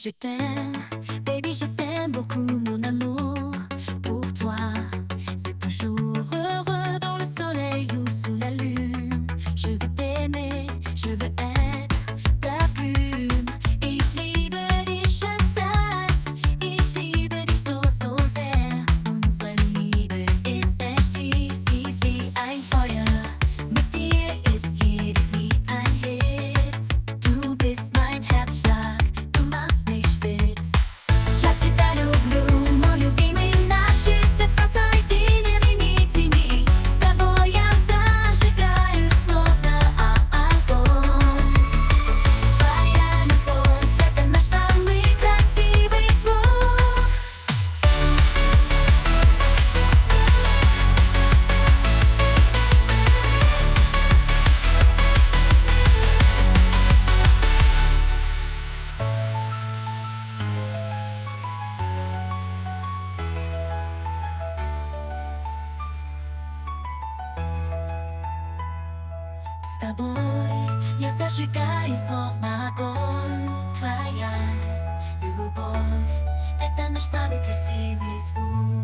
Je t'aime, baby, je t'aime beaucoup, mon amour. Pour toi, c'est toujours heureux dans le soleil ou sous la lune. Je veux t'aimer, je veux être ta plume. Ich liebe dich schon satt, ich liebe dich so, so sehr. Unsere Liebe ist echt, sie ist wie ein Feuer. Mit dir ist jedes Lied ein Hit. Du bist mein Herzschlag, du machst mich fit. Я тебя люблю, мой любимый, наши сердца соединены. С тобой я зажигаю словно огонь. Твоя любовь — это наш самый красивый звук. С тобой я зажигаю словно огонь. Твоя любовь — это наш самый красивый звук.